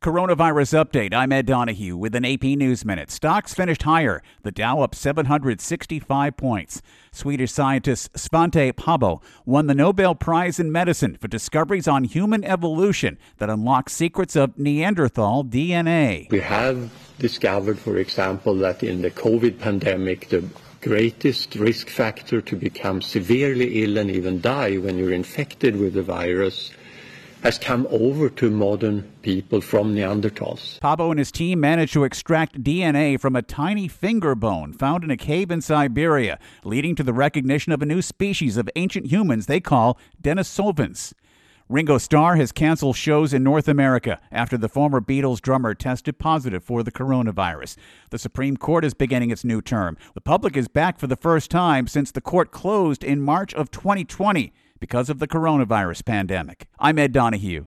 Coronavirus update. I'm Ed Donahue with an AP News Minute. Stocks finished higher. The Dow up 765 points. Swedish scientist Svante Pääbo won the Nobel Prize in Medicine for discoveries on human evolution that unlock secrets of Neanderthal DNA. We have discovered, for example, that in the COVID pandemic, the greatest risk factor to become severely ill and even die when you're infected with the virus has come over to modern people from Neanderthals. Pääbo and his team managed to extract DNA from a tiny finger bone found in a cave in Siberia, leading to the recognition of a new species of ancient humans they call Denisovans. Ringo Starr has canceled shows in North America after the former Beatles drummer tested positive for the coronavirus. The Supreme Court is beginning its new term. The public is back for the first time since the court closed in March of 2020 because of the coronavirus pandemic. I'm Ed Donahue.